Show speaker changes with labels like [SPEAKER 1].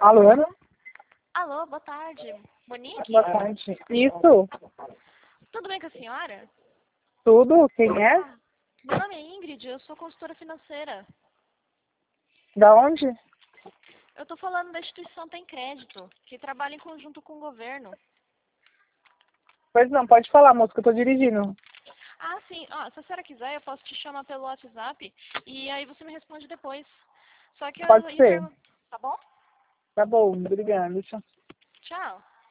[SPEAKER 1] Alô, Ana?
[SPEAKER 2] Alô, boa tarde. Monique?
[SPEAKER 1] Boa tarde. Isso?
[SPEAKER 2] Tudo bem com a senhora?
[SPEAKER 1] Tudo? Quem é?
[SPEAKER 2] Meu nome é Ingrid, eu sou consultora financeira.
[SPEAKER 1] Da onde?
[SPEAKER 2] Eu tô falando da instituição Tem Crédito, que trabalha em conjunto com o governo.
[SPEAKER 1] Pois não, pode falar, moço, que eu tô dirigindo.
[SPEAKER 2] Ah, sim. Se a senhora quiser, eu posso te chamar pelo WhatsApp e aí você me responde depois. Só que eu
[SPEAKER 1] Pode
[SPEAKER 2] ia
[SPEAKER 1] ser.
[SPEAKER 2] perguntar. Tá bom?
[SPEAKER 1] Tá bom, obrigada.
[SPEAKER 2] Tchau.